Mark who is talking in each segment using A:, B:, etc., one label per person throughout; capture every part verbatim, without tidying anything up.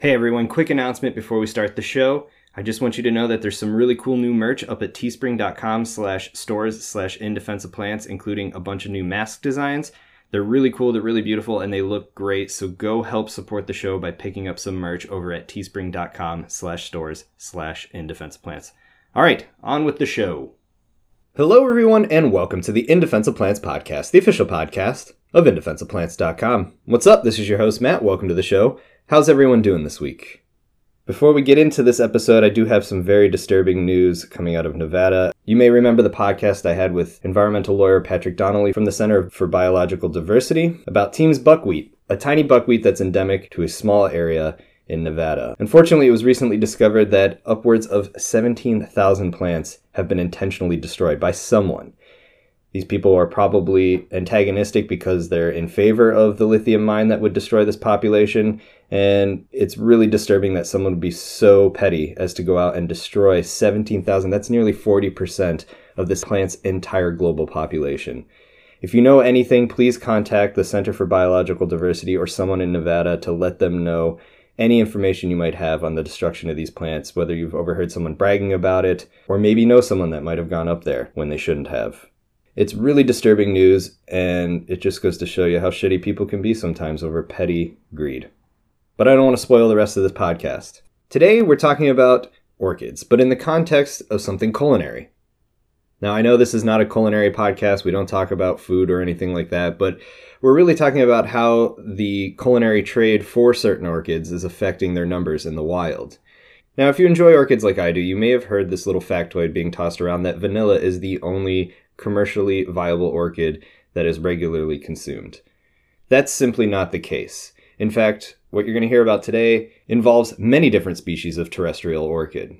A: Hey everyone, quick announcement before we start the show. I just want you to know that there's some really cool new merch up at teespring.com slash stores slash in defense of plants, including a bunch of new mask designs. They're really cool, they're really beautiful, and they look great, so go help support the show by picking up some merch over at teespring.com slash stores slash in defense of plants. All right, on with the show. Hello everyone, and welcome to the In Defense of Plants podcast, the official podcast of in defense of plants dot com. What's up? This is your host, Matt. Welcome to the show. How's everyone doing this week? Before we get into this episode, I do have some very disturbing news coming out of Nevada. You may remember the podcast I had with environmental lawyer Patrick Donnelly from the Center for Biological Diversity about Team's buckwheat, a tiny buckwheat that's endemic to a small area in Nevada. Unfortunately, it was recently discovered that upwards of seventeen thousand plants have been intentionally destroyed by someone. These people are probably antagonistic because they're in favor of the lithium mine that would destroy this population, and it's really disturbing that someone would be so petty as to go out and destroy seventeen thousand. That's nearly forty percent of this plant's entire global population. If you know anything, please contact the Center for Biological Diversity or someone in Nevada to let them know any information you might have on the destruction of these plants, whether you've overheard someone bragging about it, or maybe know someone that might have gone up there when they shouldn't have. It's really disturbing news, and it just goes to show you how shitty people can be sometimes over petty greed. But I don't want to spoil the rest of this podcast. Today, we're talking about orchids, but in the context of something culinary. Now, I know this is not a culinary podcast. We don't talk about food or anything like that, but we're really talking about how the culinary trade for certain orchids is affecting their numbers in the wild. Now, if you enjoy orchids like I do, you may have heard this little factoid being tossed around that vanilla is the only commercially viable orchid that is regularly consumed. That's simply not the case. In fact, what you're going to hear about today involves many different species of terrestrial orchid.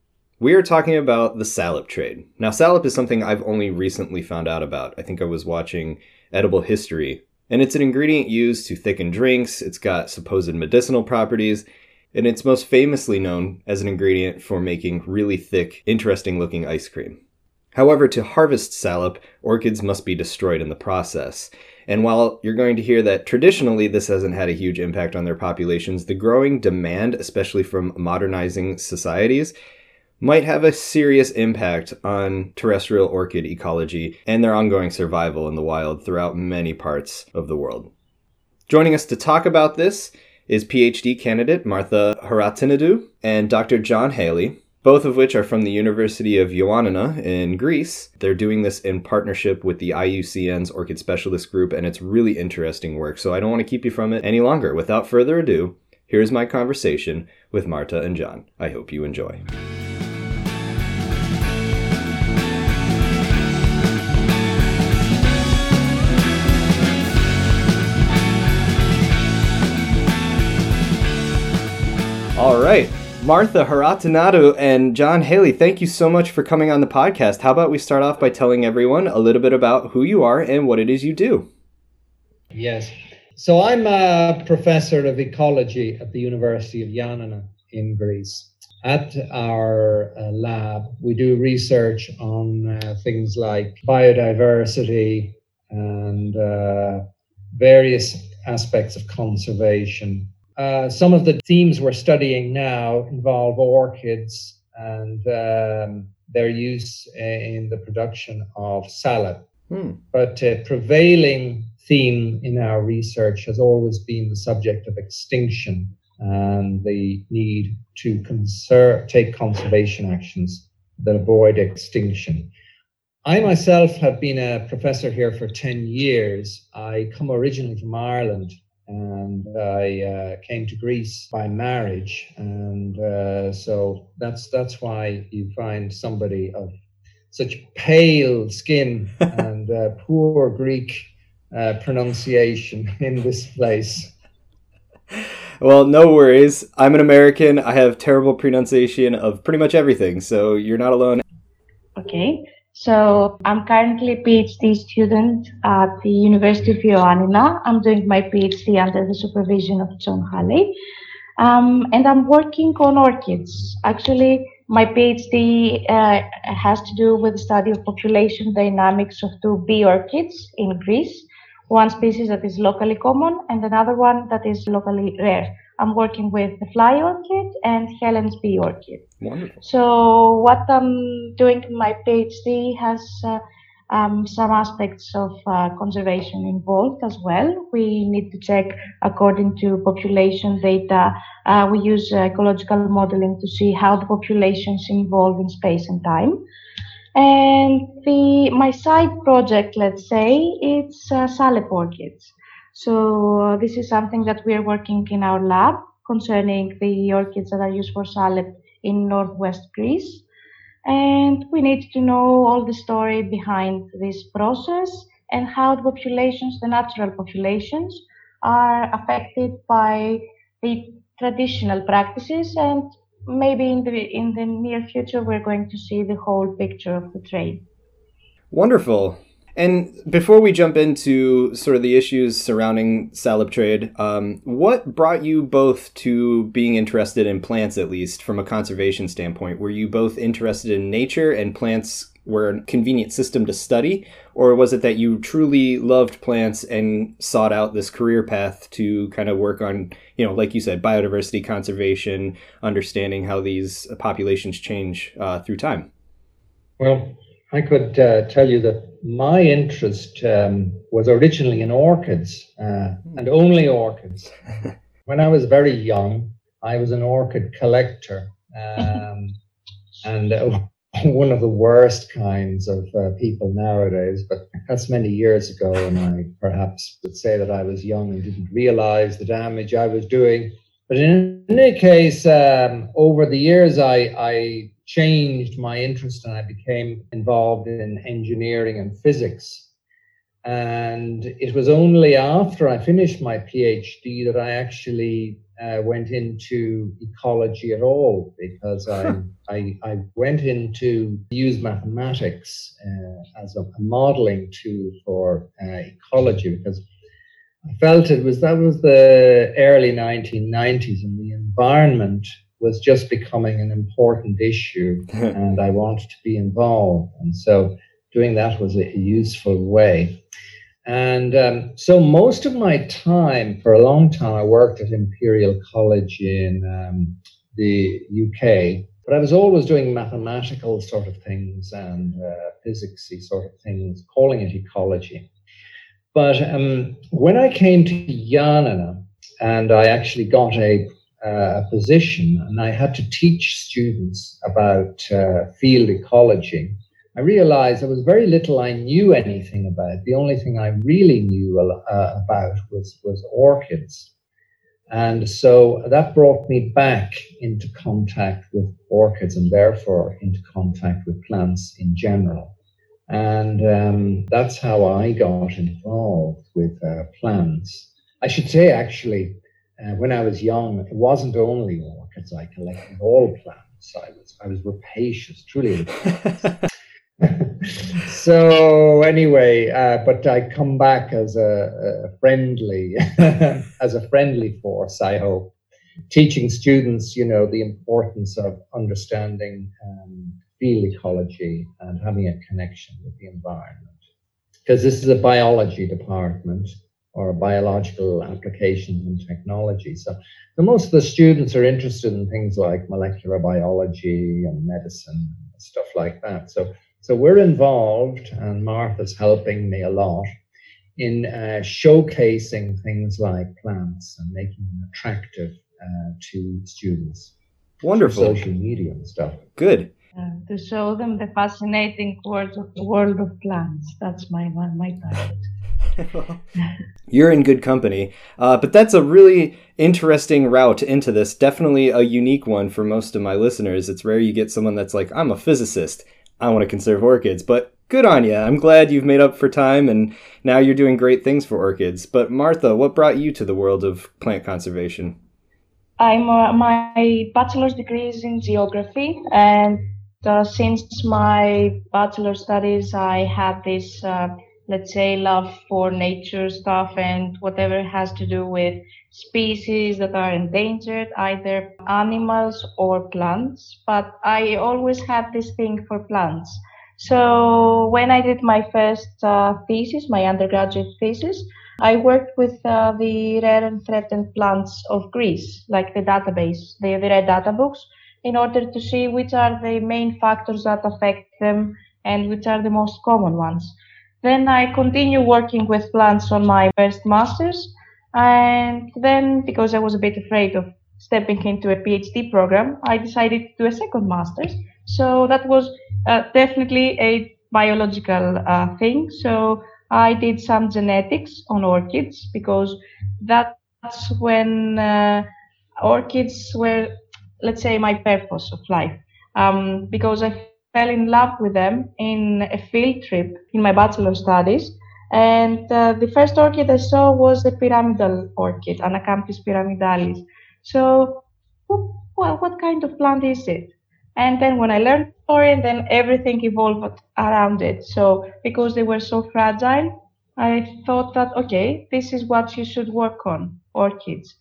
A: We are talking about the salep trade. Now, salep is something I've only recently found out about. I think I was watching Edible History, and it's an ingredient used to thicken drinks. It's got supposed medicinal properties, and it's most famously known as an ingredient for making really thick, interesting-looking ice cream. However, to harvest salep, orchids must be destroyed in the process. And while you're going to hear that traditionally this hasn't had a huge impact on their populations, the growing demand, especially from modernizing societies, might have a serious impact on terrestrial orchid ecology and their ongoing survival in the wild throughout many parts of the world. Joining us to talk about this is PhD candidate Martha Haratinadou and Doctor John Haley, both of which are from the University of Ioannina in Greece. They're doing this in partnership with the I U C N's Orchid Specialist Group, and it's really interesting work, so I don't want to keep you from it any longer. Without further ado, here's my conversation with Martha and John. I hope you enjoy. All right. Martha Haratinadou and John Haley, thank you so much for coming on the podcast. How about we start off by telling everyone a little bit about who you are and what it is you do?
B: Yes. So I'm a professor of ecology at the University of Ioannina in Greece. At our uh, lab, we do research on uh, things like biodiversity and uh, various aspects of conservation. Uh, some of the themes we're studying now involve orchids and um, their use in the production of salep. Hmm. But a prevailing theme in our research has always been the subject of extinction and the need to conserve, take conservation actions that avoid extinction. I myself have been a professor here for ten years. I come originally from Ireland, and I uh, came to Greece by marriage, and uh, so that's that's why you find somebody of such pale skin and uh, poor Greek uh, pronunciation in this place.
A: Well, no worries. I'm an American. I have terrible pronunciation of pretty much everything, so you're not alone.
C: Okay. So I'm currently a PhD student at the University of Ioannina. I'm doing my PhD under the supervision of John Haley. Um, and I'm working on orchids. Actually, my PhD uh, has to do with the study of population dynamics of two bee orchids in Greece, one species that is locally common and another one that is locally rare. I'm working with the fly orchid and Helen's bee orchid.
A: Wonderful.
C: So what I'm doing in my PhD has uh, um, some aspects of uh, conservation involved as well. We need to check according to population data. Uh, we use uh, ecological modeling to see how the populations evolve in space and time. And the my side project, let's say, it's uh, salep orchids. So uh, this is something that we are working in our lab concerning the orchids that are used for salep in northwest Greece. And we need to know all the story behind this process and how the populations, the natural populations, are affected by the traditional practices. And maybe in the in the near future, we're going to see the whole picture of the trade.
A: Wonderful. And before we jump into sort of the issues surrounding salep trade, um, what brought you both to being interested in plants, at least from a conservation standpoint? Were you both interested in nature and plants were a convenient system to study? Or was it that you truly loved plants and sought out this career path to kind of work on, you know, like you said, biodiversity conservation, understanding how these populations change uh, through time?
B: Well, I could uh, tell you that my interest um, was originally in orchids uh, and only orchids. When I was very young, I was an orchid collector um, and uh, one of the worst kinds of uh, people nowadays, but that's many years ago, and I perhaps would say that I was young and didn't realize the damage I was doing. But in any case, um, over the years, I, I changed my interest and I became involved in engineering and physics. And it was only after I finished my PhD that I actually uh, went into ecology at all, because I, I, I went in to use mathematics uh, as a, a modeling tool for uh, ecology, because I felt it was that was the early nineteen nineties and the environment was just becoming an important issue and I wanted to be involved. And so doing that was a useful way. And um, so most of my time, for a long time, I worked at Imperial College in um, the U K, but I was always doing mathematical sort of things and uh, physicsy sort of things, calling it ecology. But um, when I came to Yanina and I actually got a, uh, a position and I had to teach students about uh, field ecology, I realized there was very little I knew anything about. The only thing I really knew uh, about was, was orchids. And so that brought me back into contact with orchids and therefore into contact with plants in general. And um, that's how I got involved with uh, plants. I should say, actually, uh, when I was young, it wasn't only orchids. I collected all plants. I was I was rapacious, truly rapacious. So anyway, uh, but I come back as a, a friendly, as a friendly force, I hope, teaching students, you know, the importance of understanding um, field ecology and having a connection with the environment. Because this is a biology department or a biological applications and technology. So, so most of the students are interested in things like molecular biology and medicine and stuff like that. So, so we're involved, and Martha's helping me a lot in uh, showcasing things like plants and making them attractive uh, to students.
A: Wonderful.
B: Social media and stuff.
A: Good.
C: Uh, to show them the fascinating world of the world of plants. That's my my, my target.
A: You're in good company. Uh, but that's a really interesting route into this. Definitely a unique one for most of my listeners. It's rare you get someone that's like, I'm a physicist. I want to conserve orchids. But good on you. I'm glad you've made up for time and now you're doing great things for orchids. But Martha, what brought you to the world of plant conservation?
C: I'm uh, my bachelor's degree is in geography, and uh, since my bachelor studies, I had this, uh, let's say, love for nature stuff and whatever has to do with species that are endangered, either animals or plants. But I always had this thing for plants. So when I did my first uh, thesis, my undergraduate thesis, I worked with uh, the rare and threatened plants of Greece, like the database, the, the rare data books, in order to see which are the main factors that affect them and which are the most common ones. Then I continue working with plants on my first master's, and then because I was a bit afraid of stepping into a PhD program, I decided to do a second master's. So that was uh, definitely a biological uh, thing. So I did some genetics on orchids because that's when uh, orchids were, let's say, my purpose of life. Um, because I fell in love with them in a field trip in my bachelor studies. And uh, the first orchid I saw was the pyramidal orchid, Anacampis pyramidalis. So, well, what kind of plant is it? And then when I learned the story, then everything evolved around it. So because they were so fragile, I thought that, okay, this is what you should work on, orchids.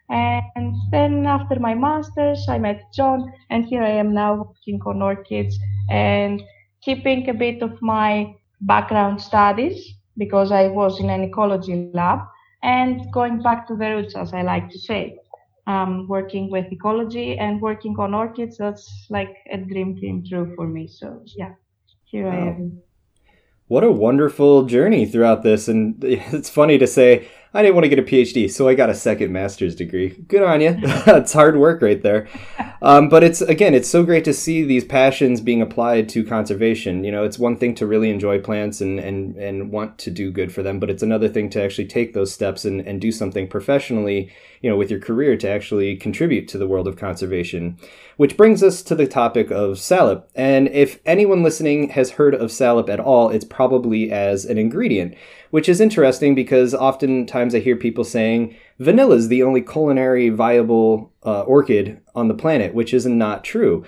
C: And then after my master's, I met John, and here I am now working on orchids and keeping a bit of my background studies because I was in an ecology lab and going back to the roots, as I like to say. Um, working with ecology and working on orchids, that's like a dream came true for me. So yeah, here wow. I am.
A: What a wonderful journey throughout this. And it's funny to say, I didn't want to get a PhD, so I got a second master's degree. Good on you. It's hard work right there. Um, but it's, again, it's so great to see these passions being applied to conservation. You know, it's one thing to really enjoy plants and, and, and want to do good for them, but it's another thing to actually take those steps and, and do something professionally, you know, with your career to actually contribute to the world of conservation. Which brings us to the topic of salep. And if anyone listening has heard of salep at all, it's probably as an ingredient, which is interesting because oftentimes I hear people saying vanilla is the only culinary viable uh, orchid on the planet, which is not true.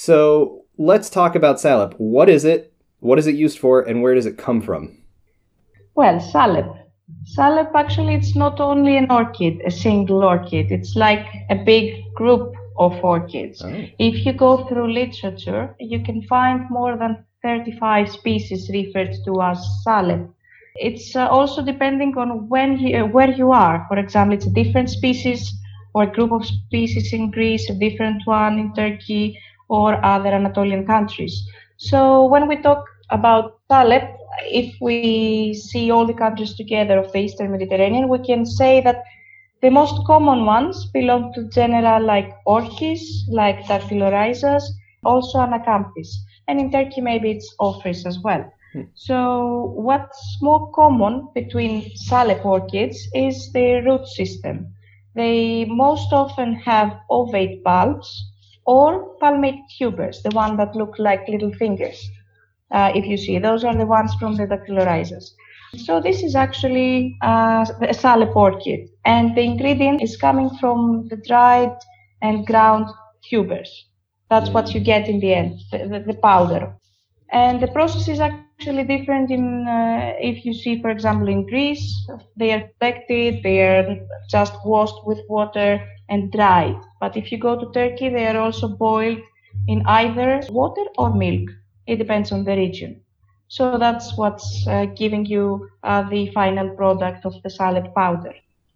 A: So let's talk about salep. What is it? What is it used for? And where does it come from?
C: Well, salep. Salep, actually, it's not only an orchid, a single orchid. It's like a big group of orchids. Oh. If you go through literature, you can find more than thirty-five species referred to as salep. It's uh, also depending on when you, uh, where you are. For example, it's a different species or a group of species in Greece, a different one in Turkey or other Anatolian countries. So when we talk about salep, if we see all the countries together of the Eastern Mediterranean, we can say that the most common ones belong to genera like Orchis, like Dactylorhizas, also Anacampis. And in Turkey, maybe it's Ophrys as well. Hmm. So what's more common between salep orchids is the root system. They most often have ovate bulbs or palmate tubers, the one that look like little fingers. Uh, if you see, those are the ones from the Dactylorhizas. So this is actually uh, a salep orchid, and the ingredient is coming from the dried and ground tubers. That's what you get in the end, the, the, the powder. And the process is actually different in, uh, if you see, for example, in Greece, they are collected, they are just washed with water and dried. But if you go to Turkey, they are also boiled in either water or milk. It depends on the region. So that's what's uh, giving you uh, the final product of the salep powder.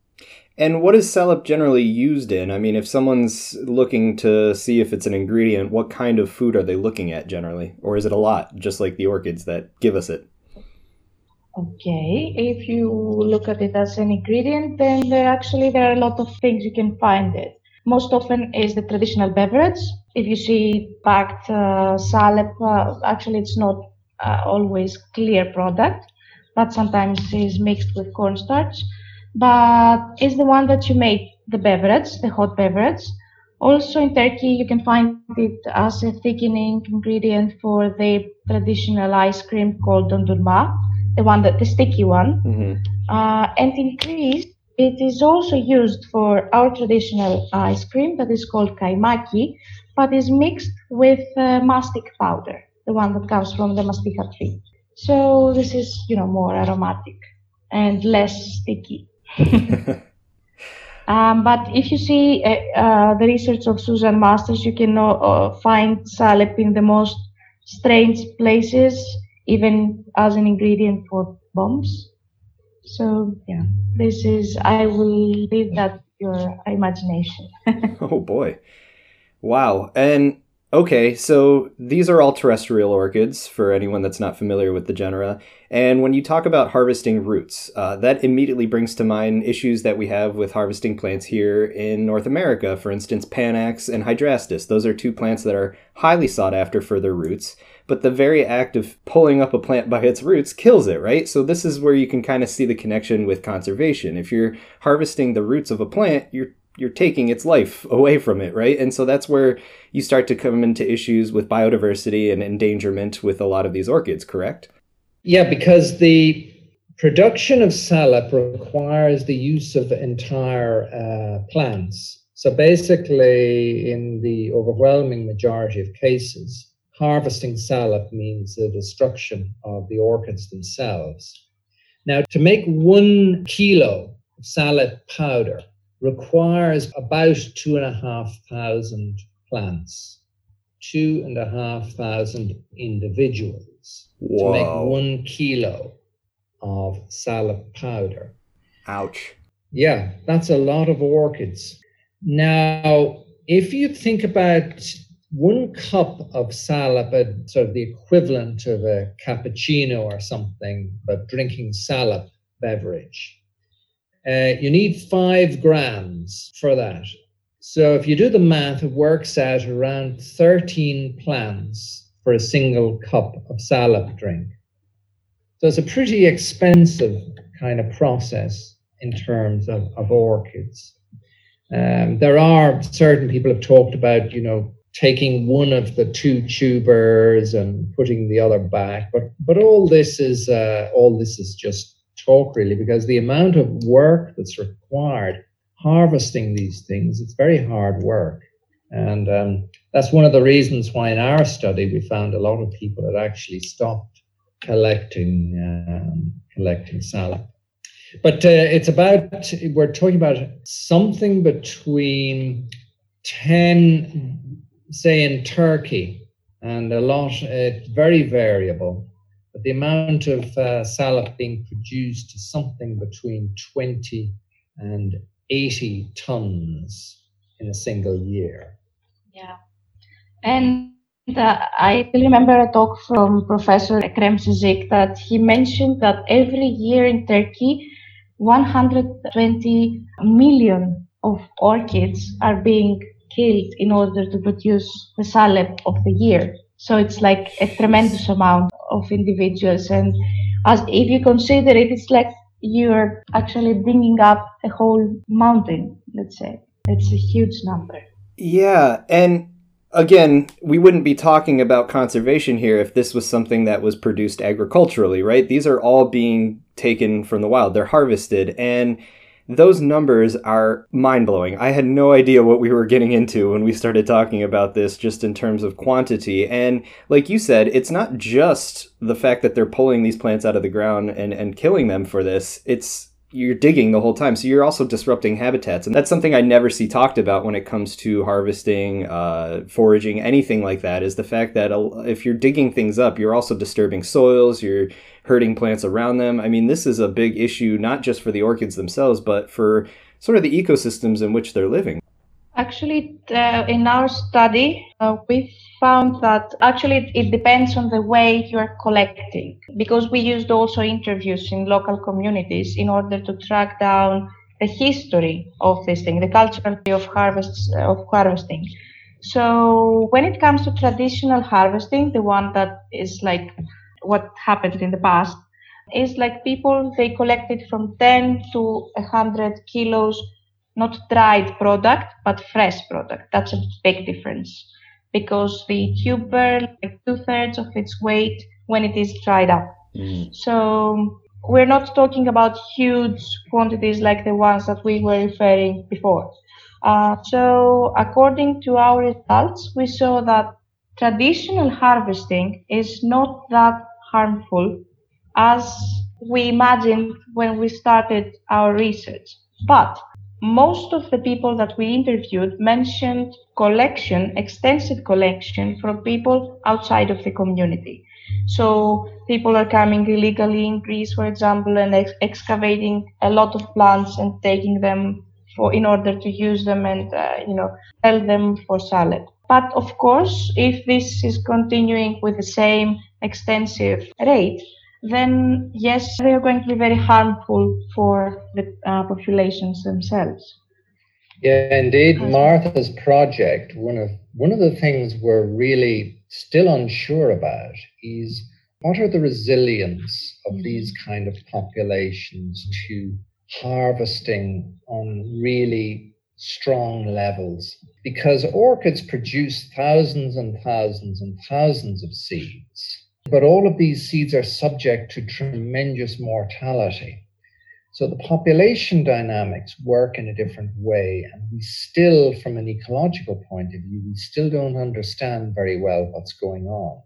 A: And what is salep generally used in? I mean, if someone's looking to see if it's an ingredient, what kind of food are they looking at generally? Or is it a lot, just like the orchids that give us it?
C: Okay, if you look at it as an ingredient, then there actually there are a lot of things you can find it. Most often is the traditional beverage. If you see packed uh, salep, uh, actually it's not uh, always clear product, but sometimes is mixed with cornstarch. But it's the one that you make the beverage, the hot beverage. Also in Turkey, you can find it as a thickening ingredient for the traditional ice cream called dondurma, the one that the sticky one. Mm-hmm. Uh, and in Greece, it is also used for our traditional ice cream that is called kaimaki, but is mixed with uh, mastic powder, the one that comes from the mastica tree. So this is, you know, more aromatic and less sticky. um, but if you see uh, uh, the research of Susan Masters, you can uh, find salep in the most strange places, even as an ingredient for bombs. So yeah, this is, I will leave that to your imagination.
A: Oh boy. Wow. And okay, so these are all terrestrial orchids for anyone that's not familiar with the genera. And when you talk about harvesting roots, uh, that immediately brings to mind issues that we have with harvesting plants here in North America. For instance, Panax and Hydrastis. Those are two plants that are highly sought after for their roots. But the very act of pulling up a plant by its roots kills it, right? So this is where you can kind of see the connection with conservation. If you're harvesting the roots of a plant, you're you're taking its life away from it, right? And so that's where you start to come into issues with biodiversity and endangerment with a lot of these orchids, correct?
B: Yeah, because the production of salep requires the use of entire uh, plants. So basically, in the overwhelming majority of cases, harvesting salep means the destruction of the orchids themselves. Now, to make one kilo of salep powder requires about two and a half thousand plants, two and a half thousand individuals
A: Whoa.
B: to make one kilo of salep powder.
A: Ouch.
B: Yeah, that's a lot of orchids. Now, if you think about one cup of salep, sort of the equivalent of a cappuccino or something, but drinking salep beverage, Uh, you need five grams for that. So if you do the math, it works out around thirteen plants for a single cup of salep drink. So it's a pretty expensive kind of process in terms of, of orchids. Um, there are certain people have talked about, you know, taking one of the two tubers and putting the other back, but but all this is uh, all this is just talk, really, because the amount of work that's required harvesting these things, it's very hard work. And um, that's one of the reasons why in our study we found a lot of people had actually stopped collecting um, collecting salep. But uh, it's about, we're talking about something between ten, say in Turkey, and a lot, it's very variable. But the amount of uh, salep being produced is something between twenty and eighty tons in a single year.
C: Yeah. And uh, I still remember a talk from Professor Ekrem Sizik that he mentioned that every year in Turkey, one hundred twenty million of orchids are being killed in order to produce the salep of the year. So it's like a tremendous amount of individuals, and as if you consider it, it's like you're actually bringing up a whole mountain, let's say. It's a huge number.
A: Yeah, and again, we wouldn't be talking about conservation here if this was something that was produced agriculturally, right? These are all being taken from the wild. They're harvested, and those numbers are mind-blowing. I had no idea what we were getting into when we started talking about this, just in terms of quantity. And like you said, it's not just the fact that they're pulling these plants out of the ground and, and killing them for this. It's you're digging the whole time. So you're also disrupting habitats. And that's something I never see talked about when it comes to harvesting, uh, foraging, anything like that, is the fact that if you're digging things up, you're also disturbing soils, you're hurting plants around them. I mean, this is a big issue, not just for the orchids themselves, but for sort of the ecosystems in which they're living.
C: Actually, uh, in our study, uh, we found that actually it, it depends on the way you're collecting, because we used also interviews in local communities in order to track down the history of this thing, the cultural of harvests of harvesting. So when it comes to traditional harvesting, the one that is like what happened in the past, is like people, they collected from ten to one hundred kilos, not dried product, but fresh product. That's a big difference, because the tuber, like two-thirds of its weight when it is dried up. Mm. So we're not talking about huge quantities like the ones that we were referring before. Uh, so according to our results, we saw that traditional harvesting is not that harmful as we imagined when we started our research. But most of the people that we interviewed mentioned collection, extensive collection from people outside of the community. So people are coming illegally in Greece, for example, and ex- excavating a lot of plants and taking them for in order to use them and uh, you know sell them for salad. But of course, if this is continuing with the same extensive rate, then yes, they are going to be very harmful for the uh, populations themselves.
B: Yeah, indeed, Martha's project, one of one of the things we're really still unsure about is what are the resilience of mm-hmm. these kind of populations to harvesting on really strong levels, because orchids produce thousands and thousands and thousands of seeds, but all of these seeds are subject to tremendous mortality. So the population dynamics work in a different way, and we still, from an ecological point of view, we still don't understand very well what's going on.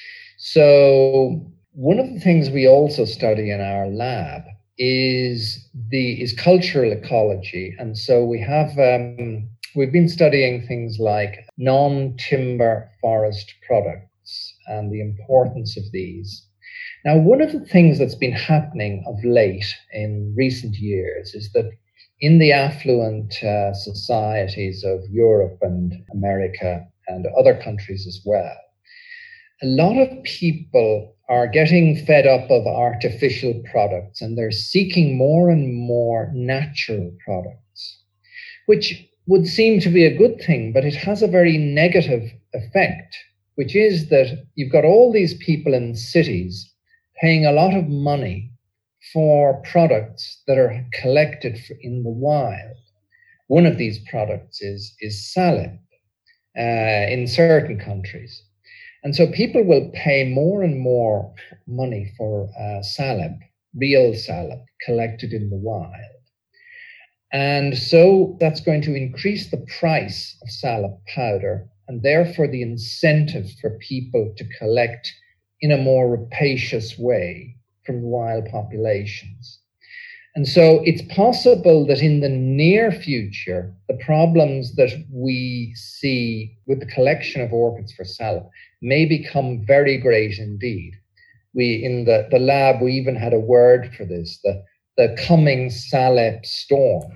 B: So one of the things we also study in our lab is the is cultural ecology, and so we have um, we've been studying things like non-timber forest products and the importance of these. Now, one of the things that's been happening of late in recent years is that in the affluent uh, societies of Europe and America and other countries as well, a lot of people are getting fed up of artificial products, and they're seeking more and more natural products, which would seem to be a good thing, but it has a very negative effect, which is that you've got all these people in cities paying a lot of money for products that are collected in the wild. One of these products is, is salep uh, in certain countries. And so people will pay more and more money for uh, salep, real salep, collected in the wild. And so that's going to increase the price of salep powder, and therefore the incentive for people to collect in a more rapacious way from wild populations. And so it's possible that in the near future, the problems that we see with the collection of orchids for salep may become very great indeed. We, in the, the lab, we even had a word for this, the, the coming salep storm.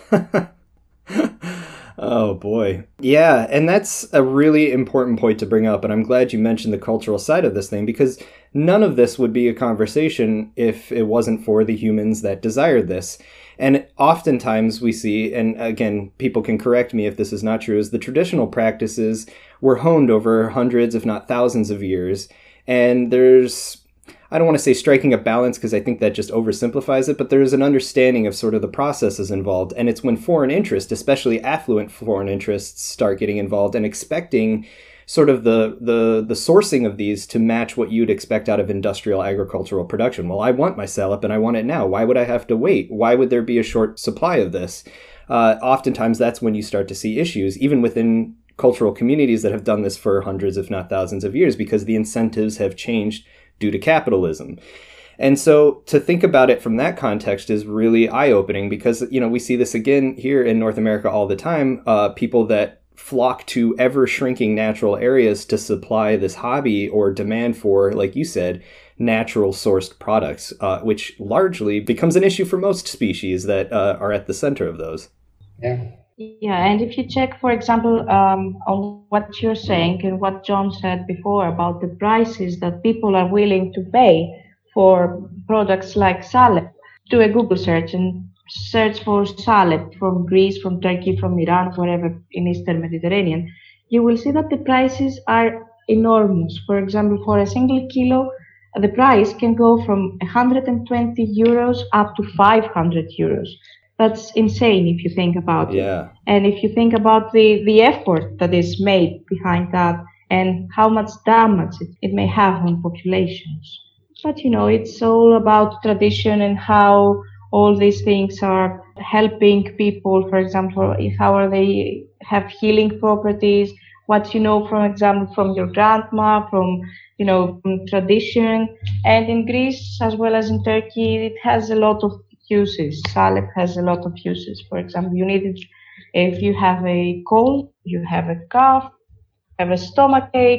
A: Oh, boy. Yeah, and that's a really important point to bring up, and I'm glad you mentioned the cultural side of this thing, because none of this would be a conversation if it wasn't for the humans that desired this. And oftentimes we see, and again, people can correct me if this is not true, is the traditional practices were honed over hundreds, if not thousands of years, and there's... I don't want to say striking a balance because I think that just oversimplifies it, but there's an understanding of sort of the processes involved. And it's when foreign interests, especially affluent foreign interests, start getting involved and expecting sort of the, the, the sourcing of these to match what you'd expect out of industrial agricultural production. Well, I want my salep and I want it now. Why would I have to wait? Why would there be a short supply of this? Uh, oftentimes that's when you start to see issues, even within cultural communities that have done this for hundreds, if not thousands of years, because the incentives have changed due to capitalism. And so to think about it from that context is really eye-opening because, you know, we see this again here in North America all the time, uh, people that flock to ever-shrinking natural areas to supply this hobby or demand for, like you said, natural sourced products, uh, which largely becomes an issue for most species that uh, are at the center of those.
B: Yeah.
C: Yeah, and if you check, for example, um, on what you're saying and what John said before about the prices that people are willing to pay for products like salep, do a Google search and search for salep from Greece, from Turkey, from Iran, wherever in Eastern Mediterranean, you will see that the prices are enormous. For example, for a single kilo, the price can go from one hundred twenty euros up to five hundred euros. That's insane if you think about
A: yeah.
C: it. And if you think about the, the effort that is made behind that and how much damage it, it may have on populations. But, you know, it's all about tradition and how all these things are helping people. For example, if how are they have healing properties, what you know, for example, from your grandma, from, you know, from tradition. And in Greece, as well as in Turkey, it has a lot of uses. Salep has a lot of uses. For example, you need it if you have a cold, you have a cough, have a stomach ache,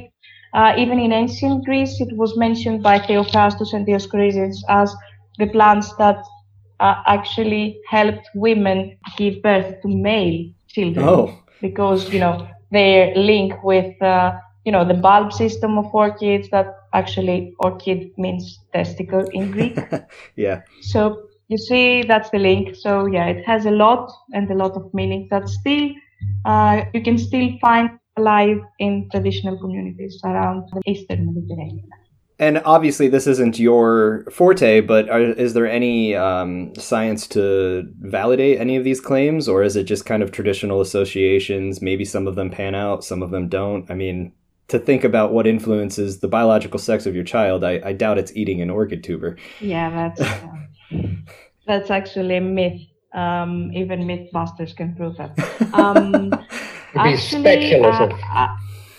C: Uh, even in ancient Greece, it was mentioned by Theophrastus and Dioscorides as the plants that uh, actually helped women give birth to male children.
A: Oh.
C: Because, you know, their link with, uh, you know, the bulb system of orchids, that actually orchid means testicle in Greek.
A: Yeah.
C: So you see, that's the link. So yeah, it has a lot and a lot of meaning that still, uh, you can still find alive in traditional communities around the Eastern Mediterranean.
A: And obviously, this isn't your forte, but are, is there any um, science to validate any of these claims, or is it just kind of traditional associations? Maybe some of them pan out, some of them don't. I mean, to think about what influences the biological sex of your child, I, I doubt it's eating an orchid tuber.
C: Yeah, that's uh, that's actually a myth. Um, even Mythbusters can prove that. Um,
B: It'd be speculative.
C: Uh,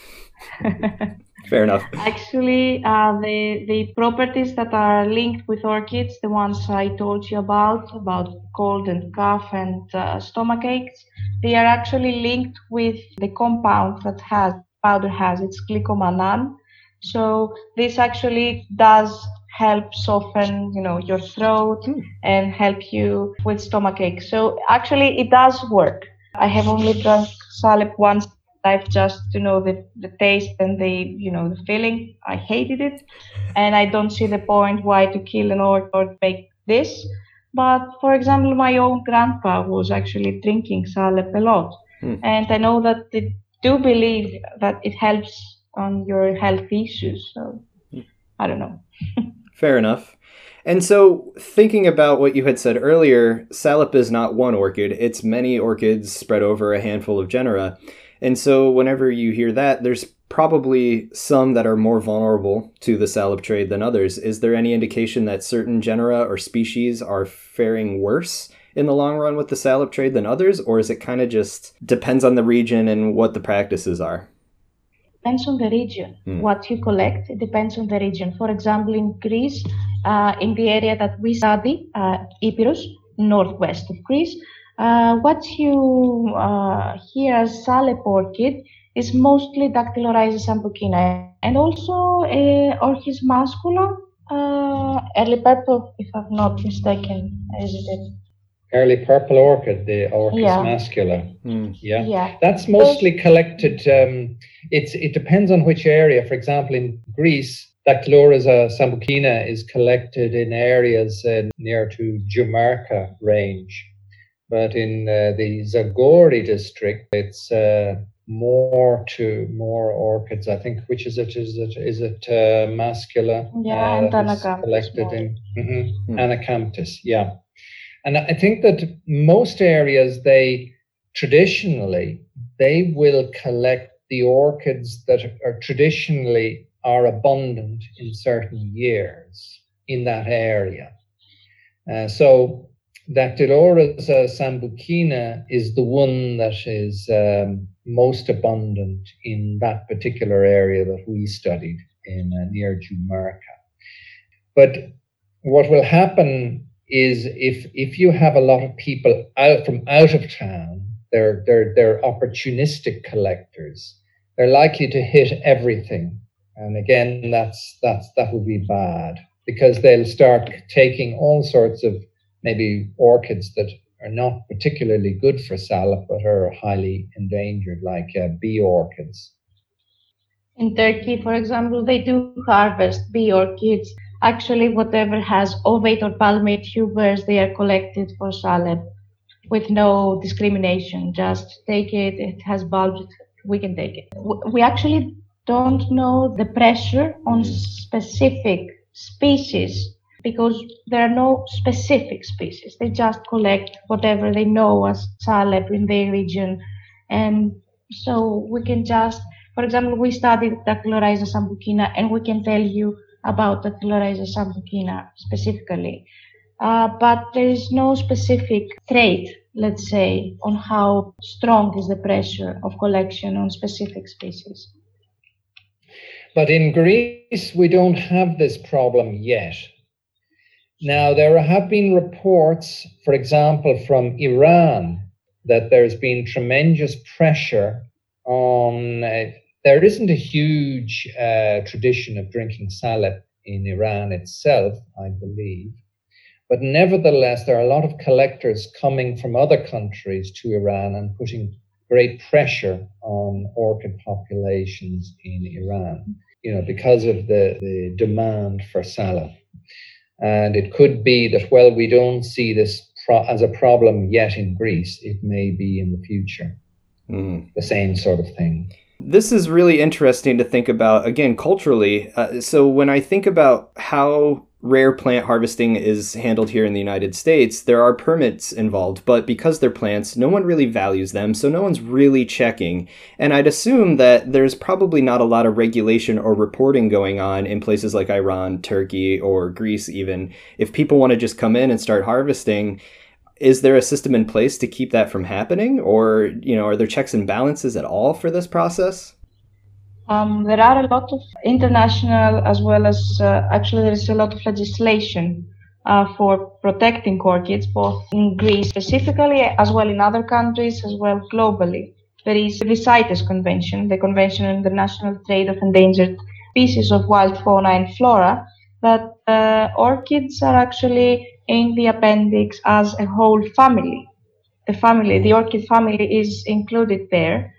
C: uh,
A: Fair enough.
C: Actually, uh, the the properties that are linked with orchids, the ones I told you about, about cold and cough and uh, stomach aches, they are actually linked with the compound that has powder has. It's glycomannan. So this actually does help soften, you know, your throat mm. and help you with stomach ache. So actually, it does work. I have only drunk salep once. I've just, you know, the, the taste and the, you know, the feeling. I hated it. And I don't see the point why to kill an orchid or make this. But for example, my own grandpa was actually drinking salep a lot. Hmm. And I know that they do believe that it helps on your health issues. So I don't know.
A: Fair enough. And so thinking about what you had said earlier, salep is not one orchid. It's many orchids spread over a handful of genera. And so whenever you hear that, there's probably some that are more vulnerable to the salep trade than others. Is there any indication that certain genera or species are faring worse in the long run with the salep trade than others? Or is it kind of just depends on the region and what the practices are?
C: Depends on the region. Hmm. What you collect, it depends on the region. For example, in Greece, uh, in the area that we study, uh, Epirus, northwest of Greece, Uh, what you uh, hear as salep orchid is mostly Dactylorhiza sambucina and also uh, Orchis mascula, uh, early purple, if I'm not mistaken, is it?
B: Early purple orchid, the Orchis yeah. mascula. Mm. Yeah. yeah, that's mostly collected. Um, it's it depends on which area. For example, in Greece, Dactylorhiza sambucina is collected in areas uh, near to Jumarca range. But in uh, the Zagori district, it's uh, more to more orchids. I think which is it? Is it is it uh, mascula?
C: Yeah,
B: uh,
C: and Anacamptis.
B: Collected in mm-hmm, mm. Anacamptis. Yeah, and I think that most areas they traditionally they will collect the orchids that are traditionally are abundant in certain years in that area. Uh, so. Dactylorhiza sambucina is the one that is um, most abundant in that particular area that we studied in uh, near Jumarca. But what will happen is if if you have a lot of people out from out of town, they're they're they're opportunistic collectors. They're likely to hit everything, and again, that's that's that would be bad because they'll start taking all sorts of maybe orchids that are not particularly good for salep, but are highly endangered, like uh, bee orchids.
C: In Turkey, for example, they do harvest bee orchids. Actually, whatever has ovate or palmate tubers, they are collected for salep with no discrimination. Just take it, it has bulbs, we can take it. We actually don't know the pressure on specific species because there are no specific species. They just collect whatever they know as salep in their region. And so we can just, for example, we studied Dactylorhiza sambucina and we can tell you about Dactylorhiza sambucina specifically. Uh, but there is no specific trait, let's say, on how strong is the pressure of collection on specific species.
B: But in Greece, we don't have this problem yet. Now, there have been reports, for example, from Iran, that there's been tremendous pressure on uh, there isn't a huge uh, tradition of drinking salep in Iran itself, I believe. But nevertheless, there are a lot of collectors coming from other countries to Iran and putting great pressure on orchid populations in Iran, you know, because of the, the demand for salep. And it could be that, well, we don't see this pro- as a problem yet in Greece. It may be in the future. Mm. The same sort of thing.
A: This is really interesting to think about, again, culturally. Uh, so when I think about how rare plant harvesting is handled here in the United States, there are permits involved, but because they're plants, no one really values them, so no one's really checking. And I'd assume that there's probably not a lot of regulation or reporting going on in places like Iran, Turkey, or Greece even. If people want to just come in and start harvesting, is there a system in place to keep that from happening? Or, you know, are there checks and balances at all for this process?
C: Um, there are a lot of international, as well as uh, actually there is a lot of legislation uh, for protecting orchids, both in Greece specifically, as well in other countries, as well globally. There is the CITES Convention, the Convention on the International Trade of Endangered Species of Wild Fauna and Flora, that uh, orchids are actually in the appendix as a whole family. The family, the orchid family is included there.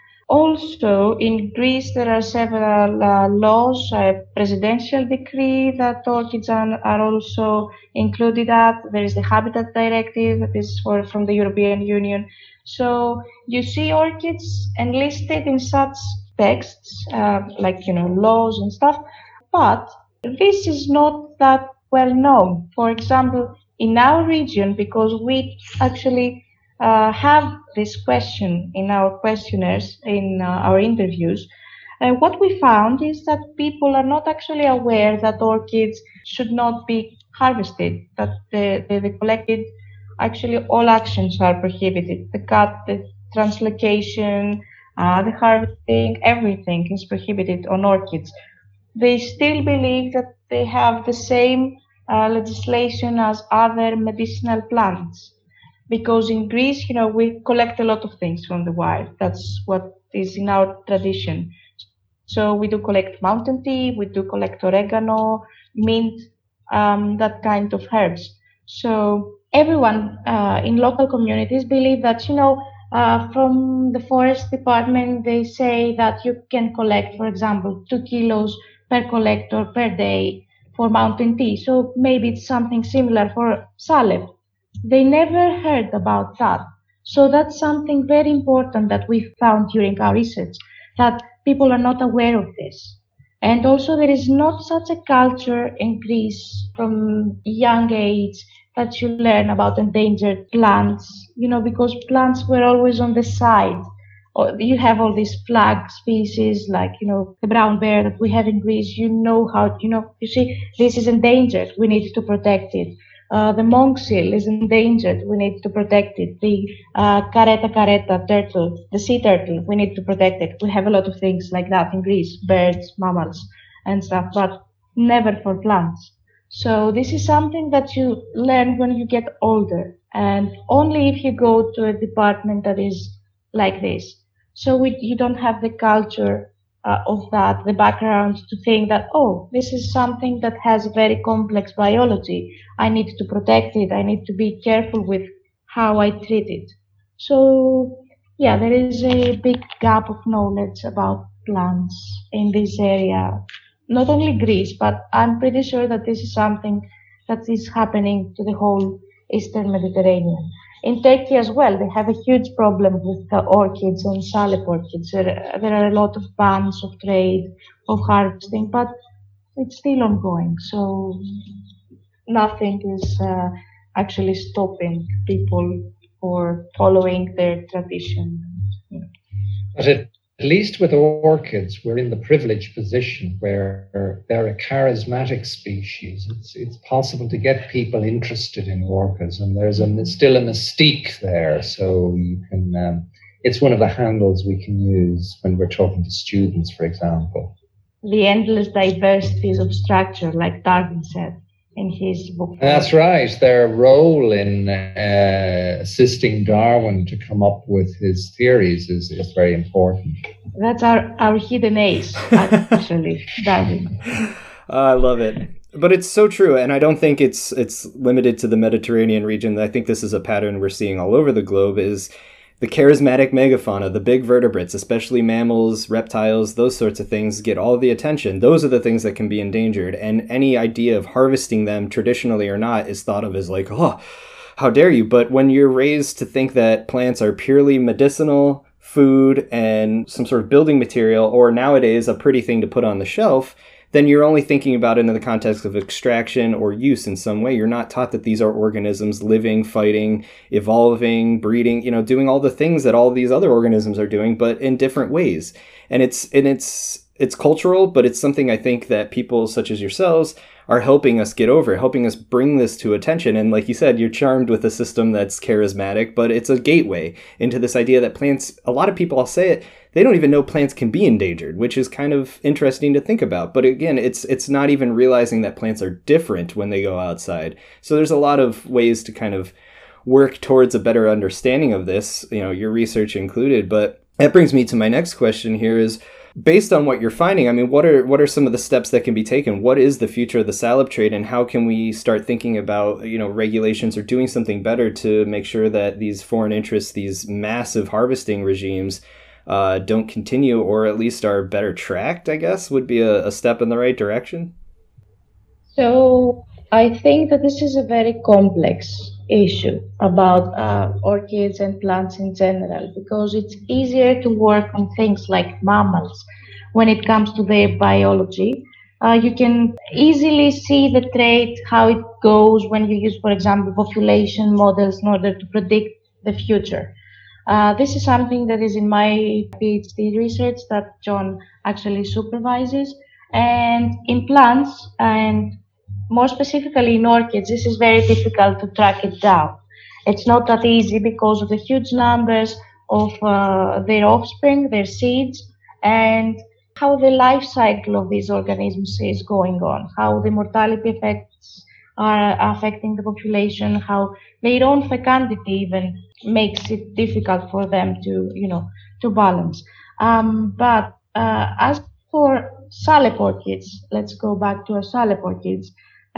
C: Also, in Greece, there are several uh, laws, a presidential decree that orchids are, are also included at. There is the Habitat Directive that is for, from the European Union. So you see orchids enlisted in such texts, uh, like, you know, laws and stuff, but this is not that well known. For example, in our region, because we actually Uh, have this question in our questionnaires, in uh, our interviews, uh, what we found is that people are not actually aware that orchids should not be harvested, that the, the, the collected, actually all actions are prohibited. The cut, the translocation, uh, the harvesting, everything is prohibited on orchids. They still believe that they have the same uh, legislation as other medicinal plants. Because in Greece, you know, we collect a lot of things from the wild. That's what is in our tradition. So we do collect mountain tea, we do collect oregano, mint, um, that kind of herbs. So everyone uh, in local communities believe that, you know, uh, from the forest department, they say that you can collect, for example, two kilos per collector per day for mountain tea. So maybe it's something similar for salep. They never heard about that. So that's something very important that we found during our research, that people are not aware of this. And also there is not such a culture in Greece from young age that you learn about endangered plants, you know, because plants were always on the side. Or you have all these flag species like, you know, the brown bear that we have in Greece, you know how, you know, you see, this is endangered, we need to protect it. Uh, the monk seal is endangered. We need to protect it. The uh, careta careta turtle, the sea turtle, we need to protect it. We have a lot of things like that in Greece, birds, mammals, and stuff, but never for plants. So this is something that you learn when you get older, and only if you go to a department that is like this. So we, you don't have the culture Uh, of that, the background to think that, oh, this is something that has very complex biology. I need to protect it. I need to be careful with how I treat it. So, yeah, there is a big gap of knowledge about plants in this area. Not only Greece, but I'm pretty sure that this is something that is happening to the whole Eastern Mediterranean. In Turkey as well, they have a huge problem with the orchids and salep orchids. There, there are a lot of bans of trade, of harvesting, but it's still ongoing. So nothing is uh, actually stopping people for following their tradition.
B: But at least with orchids, we're in the privileged position where they're a charismatic species. It's it's possible to get people interested in orchids, and there's a, still a mystique there. So you can, um, it's one of the handles we can use when we're talking to students, for example.
C: The endless diversities of structure, like Darwin said. in his book.
B: That's right. Their role in uh, assisting Darwin to come up with his theories is, is very important.
C: That's our, our hidden ace, actually, Darwin.
A: I love it. But it's so true, and I don't think it's it's limited to the Mediterranean region. I think this is a pattern we're seeing all over the globe, is the charismatic megafauna, the big vertebrates, especially mammals, reptiles, those sorts of things get all the attention. Those are the things that can be endangered, and any idea of harvesting them, traditionally or not, is thought of as like, oh, how dare you? But when you're raised to think that plants are purely medicinal, food, and some sort of building material, or nowadays a pretty thing to put on the shelf, then you're only thinking about it in the context of extraction or use in some way. You're not taught that these are organisms living, fighting, evolving, breeding, you know, doing all the things that all these other organisms are doing, but in different ways. And it's and it's it's cultural, but it's something I think that people such as yourselves are helping us get over, helping us bring this to attention. And like you said, you're charmed with a system that's charismatic, but it's a gateway into this idea that plants, a lot of people, I'll say it, they don't even know plants can be endangered, which is kind of interesting to think about. But again, it's it's not even realizing that plants are different when they go outside. So there's a lot of ways to kind of work towards a better understanding of this, you know, your research included. But that brings me to my next question here is, based on what you're finding, I mean, what are what are some of the steps that can be taken? What is the future of the salop trade, and how can we start thinking about, you know, regulations or doing something better to make sure that these foreign interests, these massive harvesting regimes, uh, don't continue, or at least are better tracked, I guess, would be a, a step in the right direction?
C: So I think that this is a very complex issue about uh, orchids and plants in general, because it's easier to work on things like mammals when it comes to their biology. Uh, you can easily see the trait, how it goes when you use, for example, population models in order to predict the future. Uh, this is something that is in my PhD research that John actually supervises. And in plants, and more specifically in orchids, this is very difficult to track it down. It's not that easy because of the huge numbers of uh, their offspring, their seeds, and how the life cycle of these organisms is going on, how the mortality effects are affecting the population, how their own fecundity even makes it difficult for them to, you know, to balance. Um, but uh, as for salop orchids, let's go back to our salop orchids.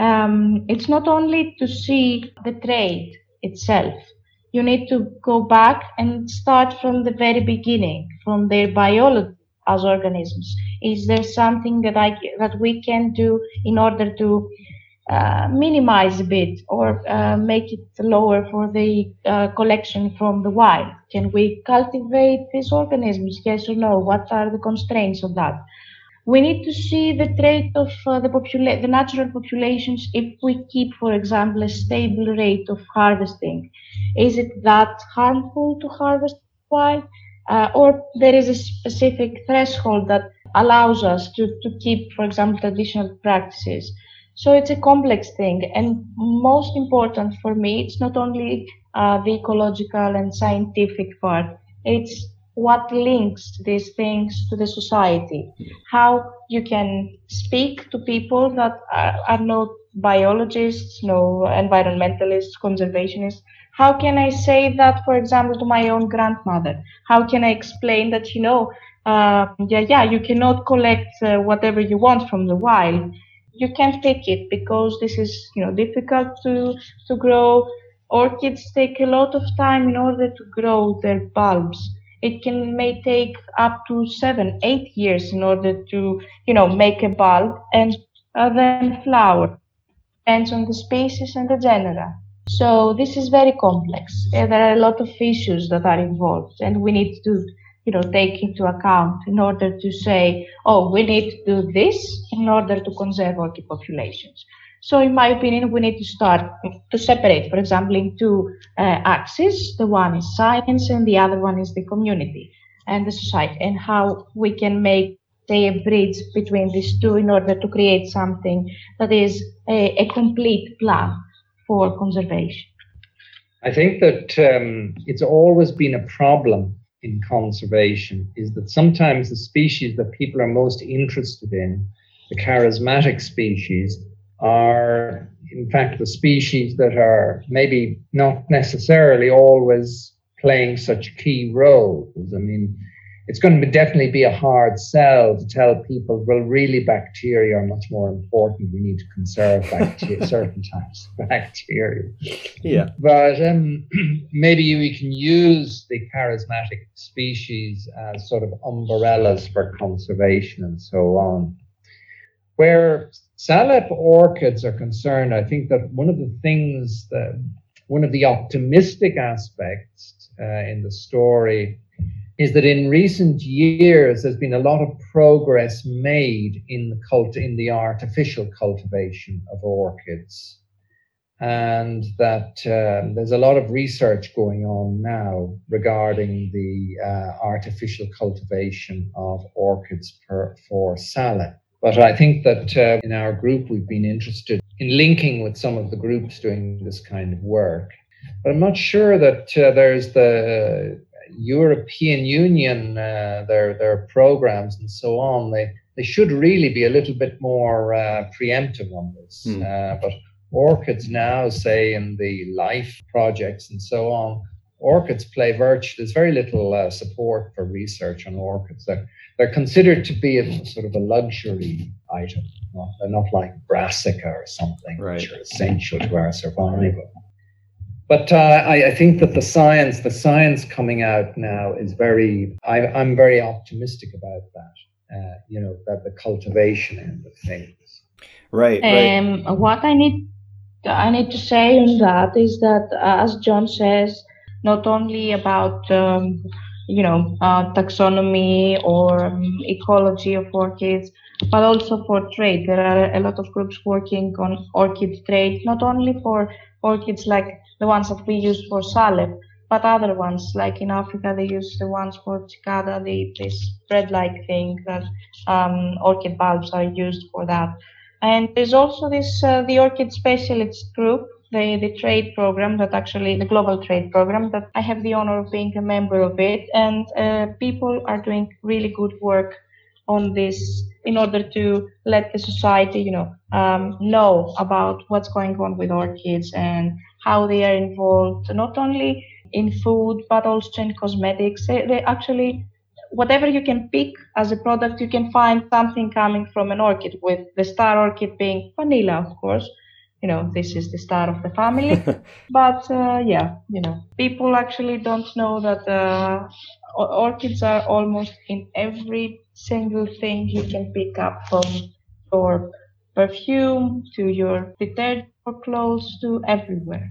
C: Um, it's not only to see the trait itself. You need to go back and start from the very beginning, from their biology as organisms. Is there something that I that we can do in order to uh, minimize a bit or uh, make it lower for the uh, collection from the wild? Can we cultivate these organisms? Yes or no? What are the constraints of that? We need to see the trait of uh, the, popula- the natural populations if we keep, for example, a stable rate of harvesting. Is it that harmful to harvest wild? Uh, or there is a specific threshold that allows us to, to keep, for example, traditional practices. So it's a complex thing. And most important for me, it's not only uh, the ecological and scientific part, it's what links these things to the society, how you can speak to people that are, are not biologists, no environmentalists, conservationists. How can I say that, for example, to my own grandmother? How can I explain that, you know, uh, yeah, yeah, you cannot collect uh, whatever you want from the wild. You can't pick it because this is, you know, difficult to, to grow. Orchids take a lot of time in order to grow their bulbs. It can may take up to seven, eight years in order to, you know, make a bulb and uh, then flower. Depends on the species and the genera. So this is very complex. Uh, there are a lot of issues that are involved, and we need to, you know, take into account in order to say, oh, we need to do this in order to conserve orchid populations. So in my opinion, we need to start to separate, for example, in two uh, axes. The one is science and the other one is the community and the society, and how we can make, say, a bridge between these two in order to create something that is a, a complete plan for conservation.
B: I think that um, it's always been a problem in conservation is that sometimes the species that people are most interested in, the charismatic species, are, in fact, the species that are maybe not necessarily always playing such key roles. I mean, it's going to be definitely be a hard sell to tell people, well, really bacteria are much more important. We need to conserve bacteria, certain types of bacteria.
A: Yeah.
B: But um, maybe we can use the charismatic species as sort of umbrellas for conservation and so on. Where Salep orchids are concerned, I think that one of the things that, one of the optimistic aspects uh, in the story is that in recent years there's been a lot of progress made in the cult in the artificial cultivation of orchids, and that um, there's a lot of research going on now regarding the uh, artificial cultivation of orchids per, for Salep. But I think that uh, in our group we've been interested in linking with some of the groups doing this kind of work. But I'm not sure that uh, there's the European Union, uh, their their programs and so on, they, they should really be a little bit more uh, preemptive on this. Mm. Uh, but orchids now, say in the LIFE projects and so on, orchids play virtue. There's very little uh, support for research on orchids. They're, they're considered to be a sort of a luxury item. Not, they're not like brassica or something, right, which are essential to our survival. But uh, I, I think that the science, the science coming out now is very, I, I'm very optimistic about that, uh, you know, that the cultivation end of things.
A: Right,
C: um, right. What I need, I need to say on that is that, uh, as John says, not only about, um, you know, uh, taxonomy or um, ecology of orchids, but also for trade. There are a lot of groups working on orchid trade, not only for orchids like the ones that we use for Salep, but other ones, like in Africa, they use the ones for cicada, the, this bread-like thing that um, orchid bulbs are used for that. And there's also this, uh, the orchid specialist group, the, the trade program that actually, the global trade program, that I have the honor of being a member of it. And uh, people are doing really good work on this in order to let the society, you know, um, know about what's going on with orchids and how they are involved, not only in food, but also in cosmetics. They, they actually, whatever you can pick as a product, you can find something coming from an orchid, with the star orchid being vanilla, of course. You know, this is the star of the family. But uh, yeah, you know, people actually don't know that uh, orchids are almost in every single thing you can pick up, from your perfume to your detergent for clothes to everywhere.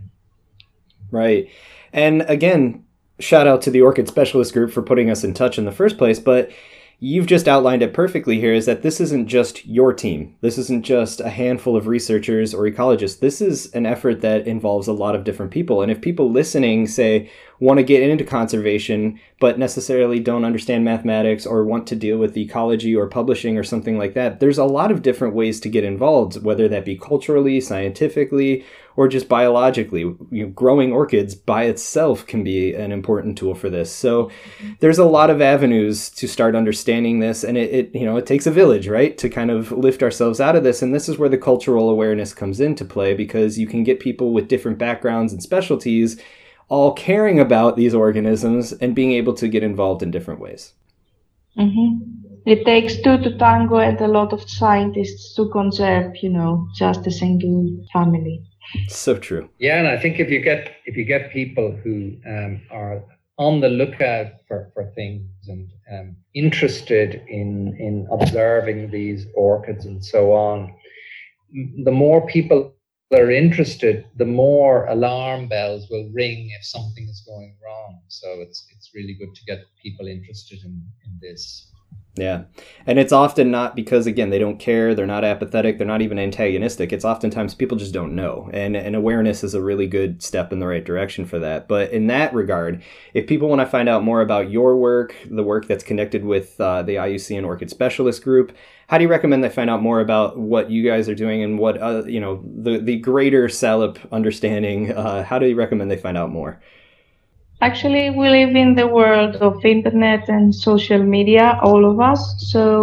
A: Right. And again, shout out to the Orchid Specialist Group for putting us in touch in the first place, but you've just outlined it perfectly here, is that this isn't just your team. This isn't just a handful of researchers or ecologists. This is an effort that involves a lot of different people. And if people listening, say, want to get into conservation, but necessarily don't understand mathematics or want to deal with ecology or publishing or something like that, there's a lot of different ways to get involved, whether that be culturally, scientifically, or just biologically. You know, growing orchids by itself can be an important tool for this. So there's a lot of avenues to start understanding this, and it, it you know, it takes a village, right, to kind of lift ourselves out of this. And this is where the cultural awareness comes into play, because you can get people with different backgrounds and specialties all caring about these organisms and being able to get involved in different ways.
C: Mm-hmm. It takes two to tango, and a lot of scientists to conserve, you know, just a single family.
A: So true.
B: Yeah, and I think if you get if you get people who um, are on the lookout for, for things and um, interested in in observing these orchids and so on, the more people are interested, the more alarm bells will ring if something is going wrong. So it's it's really good to get people interested in, in this.
A: Yeah. And it's often not because, again, they don't care, they're not apathetic, they're not even antagonistic. It's oftentimes people just don't know. And, and awareness is a really good step in the right direction for that. But in that regard, if people want to find out more about your work, the work that's connected with uh, the I U C N Orchid Specialist Group, how do you recommend they find out more about what you guys are doing and what, uh, you know, the, the greater Salep understanding? Uh, how do you recommend they find out more?
C: Actually, we live in the world of internet and social media, all of us. So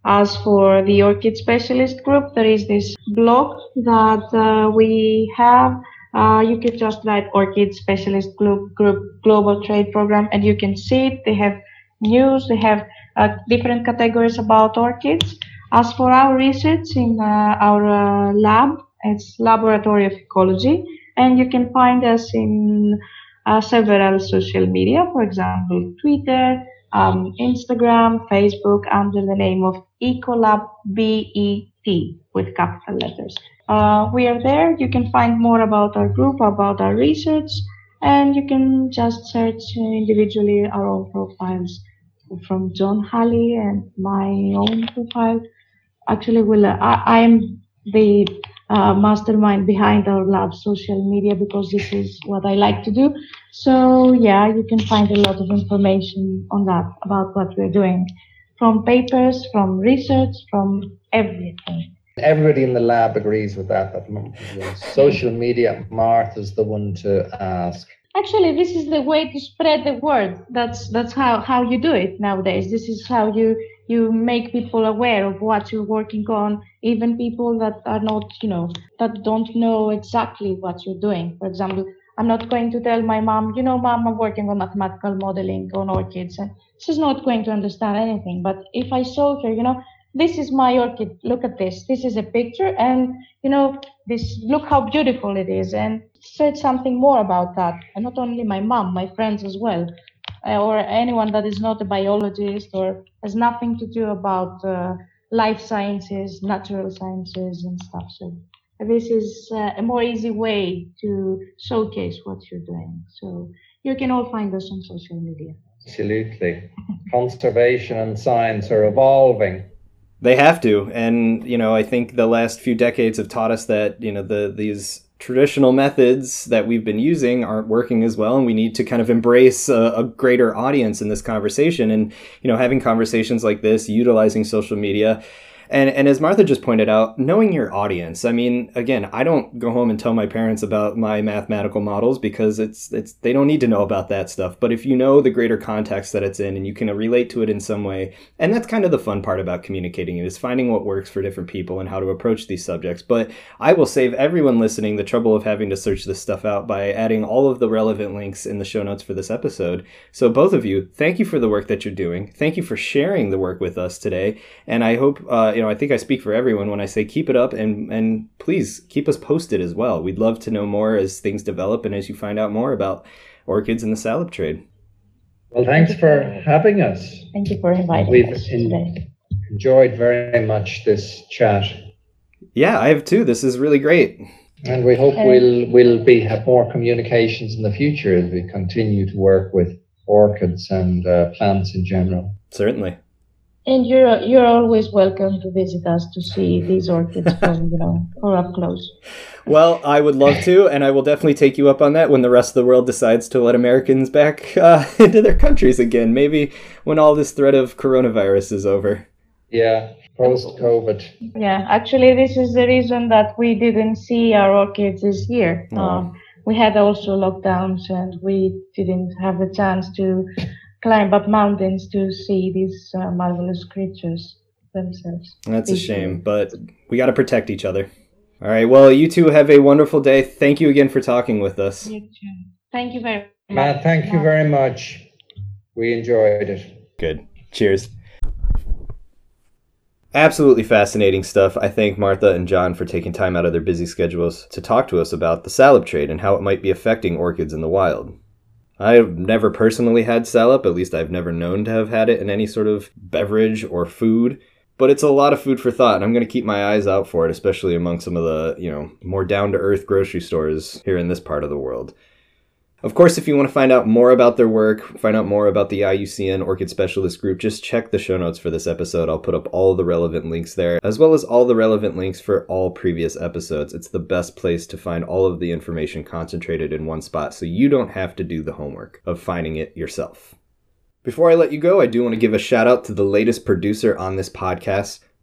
C: As for the orchid specialist group, there is this blog that uh, we have. Uh, you can just write orchid specialist group, group global trade program, and you can see it. They have news. They have uh, different categories about orchids. As for our research in uh, our uh, lab, it's Laboratory of Ecology, and you can find us in uh, several social media, for example, Twitter, um, Instagram, Facebook, under the name of Ecolab B E T with capital letters. Uh, we are there. You can find more about our group, about our research, and you can just search individually our own profiles from John Halley and my own profile. Actually, will uh, I am the uh, mastermind behind our lab social media because this is what I like to do. So yeah, you can find a lot of information on that about what we're doing, from papers, from research, from everything.
B: Everybody in the lab agrees with that. That social media, Martha's the one to ask.
C: Actually, this is the way to spread the word. That's that's how, how you do it nowadays. This is how you you make people aware of what you're working on. Even people that are not, you know, that don't know exactly what you're doing. For example, I'm not going to tell my mom, you know, mom, I'm working on mathematical modeling on orchids, and she's not going to understand anything. But if I show her, you know, this is my orchid, look at this, this is a picture, and you know, this, look how beautiful it is, and said something more about that. And not only my mom, my friends as well, uh, or anyone that is not a biologist or has nothing to do about uh, life sciences, natural sciences and stuff. So this is uh, a more easy way to showcase what you're doing. So you can all find us on social media.
B: Absolutely. Conservation and science are evolving.
A: They have to. And, you know, I think the last few decades have taught us that, you know, the these traditional methods that we've been using aren't working as well. And we need to kind of embrace a, a greater audience in this conversation. And, you know, having conversations like this, utilizing social media. And and as Martha just pointed out, knowing your audience. I mean, again, I don't go home and tell my parents about my mathematical models because it's it's they don't need to know about that stuff. But if you know the greater context that it's in and you can relate to it in some way, and that's kind of the fun part about communicating it, is finding what works for different people and how to approach these subjects. But I will save everyone listening the trouble of having to search this stuff out by adding all of the relevant links in the show notes for this episode. So both of you, thank you for the work that you're doing. Thank you for sharing the work with us today. And I hope uh, you know, I think I speak for everyone when I say keep it up, and, and please keep us posted as well. We'd love to know more as things develop and as you find out more about orchids and the salop trade.
B: Well, thanks for having us.
C: Thank you for inviting
B: We've
C: us
B: in,
C: today.
B: enjoyed very much this chat.
A: Yeah, I have too. This is really great.
B: And we hope um, we'll we'll be have more communications in the future as we continue to work with orchids and uh, plants in general.
A: Certainly.
C: And you're you're always welcome to visit us to see these orchids from, you know, or up close.
A: Well, I would love to, and I will definitely take you up on that when the rest of the world decides to let Americans back uh, into their countries again. Maybe when all this threat of coronavirus is over.
B: Yeah, post-COVID.
C: Yeah, actually, this is the reason that we didn't see our orchids this year. Oh. Uh, we had also lockdowns, and we didn't have the chance to climb up mountains to see these uh, marvelous creatures themselves.
A: That's a shame, but we got to protect each other. All right, well, you two have a wonderful day. Thank you again for talking with us.
C: You too. Thank you very much.
B: Matt, thank you very much. We enjoyed it.
A: Good. Cheers. Absolutely fascinating stuff. I thank Martha and John for taking time out of their busy schedules to talk to us about the salop trade and how it might be affecting orchids in the wild. I've never personally had salop, at least I've never known to have had it in any sort of beverage or food, but it's a lot of food for thought, and I'm going to keep my eyes out for it, especially among some of the, you know, more down-to-earth grocery stores here in this part of the world. Of course, if you want to find out more about their work, find out more about the I U C N Orchid Specialist Group, just check the show notes for this episode. I'll put up all the relevant links there, as well as all the relevant links for all previous episodes. It's the best place to find all of the information concentrated in one spot, so you don't have to do the homework of finding it yourself. Before I let you go, I do want to give a shout out to the latest producer on this podcast,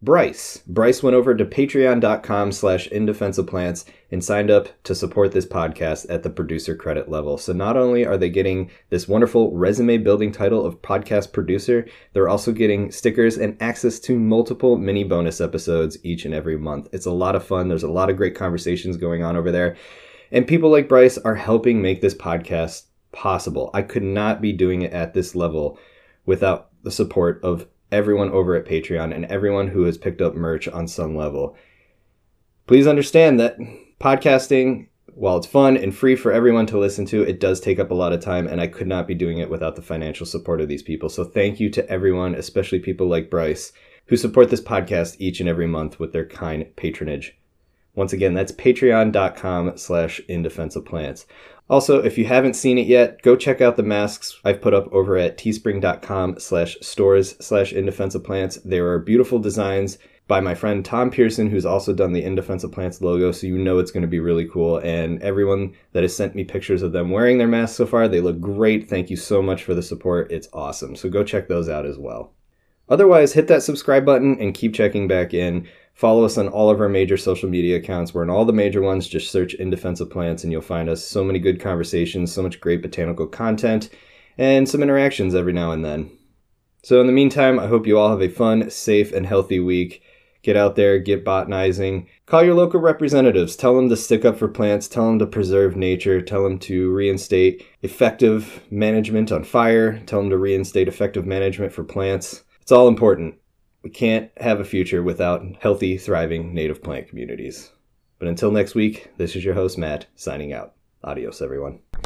A: Bryce. Bryce went over to patreon.com slash indefenseofplants and signed up to support this podcast at the producer credit level. So not only are they getting this wonderful resume building title of podcast producer, they're also getting stickers and access to multiple mini bonus episodes each and every month. It's a lot of fun. There's a lot of great conversations going on over there. And people like Bryce are helping make this podcast possible. I could not be doing it at this level without the support of everyone over at Patreon and everyone who has picked up merch on some level. Please understand that podcasting, while it's fun and free for everyone to listen to, it does take up a lot of time, and I could not be doing it without the financial support of these people. So thank you to everyone, especially people like Bryce, who support this podcast each and every month with their kind patronage. Once again, that's patreon.com slash indefenseofplants. Also, if you haven't seen it yet, go check out the masks I've put up over at teespring.com slash stores slash indefenseofplants. There are beautiful designs by my friend Tom Pearson, who's also done the In Defense of Plants logo, so you know it's going to be really cool. And everyone that has sent me pictures of them wearing their masks so far, they look great. Thank you so much for the support. It's awesome. So go check those out as well. Otherwise, hit that subscribe button and keep checking back in. Follow us on all of our major social media accounts. We're in all the major ones. Just search In Defense of Plants and you'll find us. So many good conversations, so much great botanical content, and some interactions every now and then. So in the meantime, I hope you all have a fun, safe, and healthy week. Get out there, get botanizing. Call your local representatives. Tell them to stick up for plants. Tell them to preserve nature. Tell them to reinstate effective management on fire. Tell them to reinstate effective management for plants. It's all important. We can't have a future without healthy, thriving native plant communities. But until next week, this is your host, Matt, signing out. Adios, everyone.